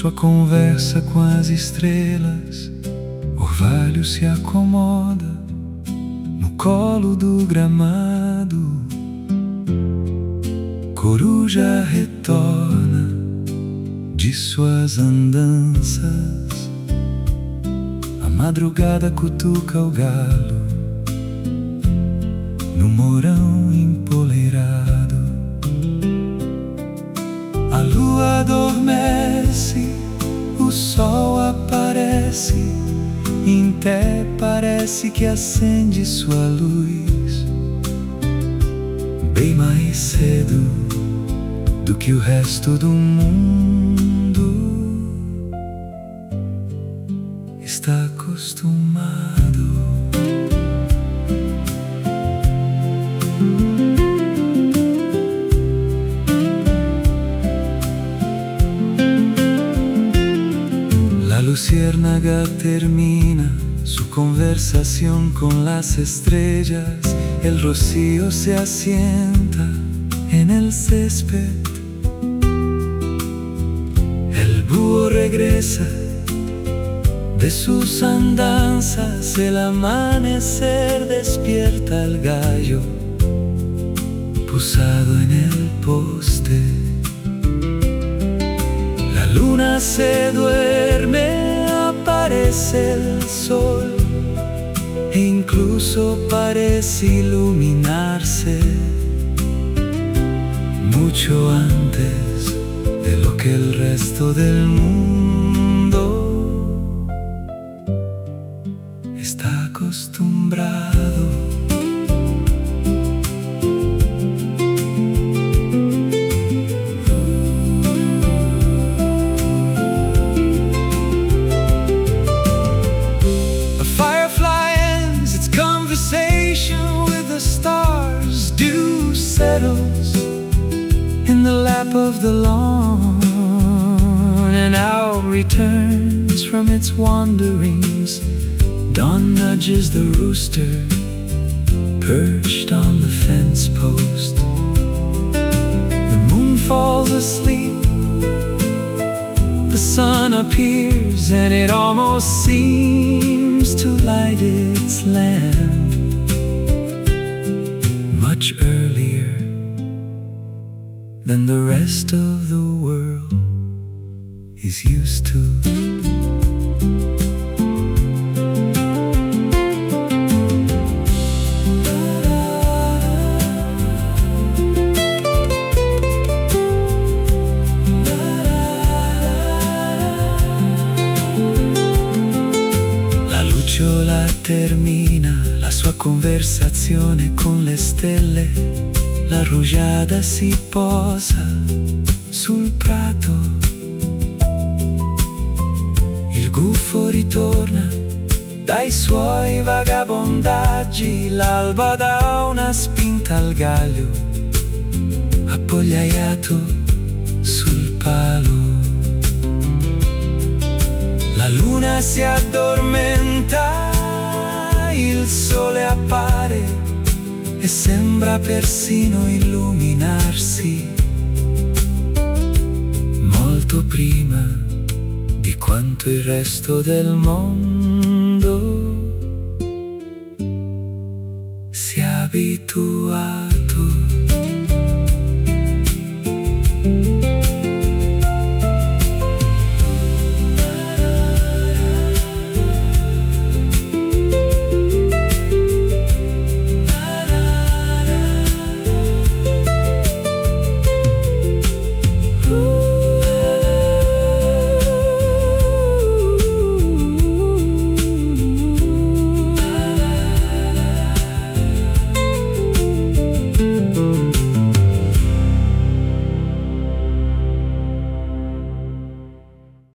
sua conversa com as estrelas. Orvalho se acomoda no colo do gramado. Coruja retorna de suas andanças. A madrugada cutuca o galo no morão empoleirado. A lua adormece, o sol aparece, em té parece que acende sua luz bem mais cedo do que o resto do mundo está acostumado. La luciérnaga termina su conversación con las estrellas. El rocío se asienta en el césped. El búho regresa de sus andanzas. El amanecer despierta al gallo posado en el poste. La luna se duerme, aparece el sol e incluso parece iluminarse mucho antes de lo que el resto del mundo está acostumbrado. A firefly ends its conversation with the stars. Dew settles in the lap of the lawn. An owl returns from its wanderings. Dawn nudges the rooster perched on the fence post. The moon falls asleep. The sun appears and it almost seems to light its lamp much earlier than the rest of the world is used to. La lucciola termina la sua conversazione con le stelle. La rugiada si posa sul prato. Il gufo ritorna dai suoi vagabondaggi. L'alba dà una spinta al gallo appogliaiato sul palo. La luna si addormenta, il sole appare e sembra persino illuminarsi molto prima di quanto il resto del mondo sia abituato.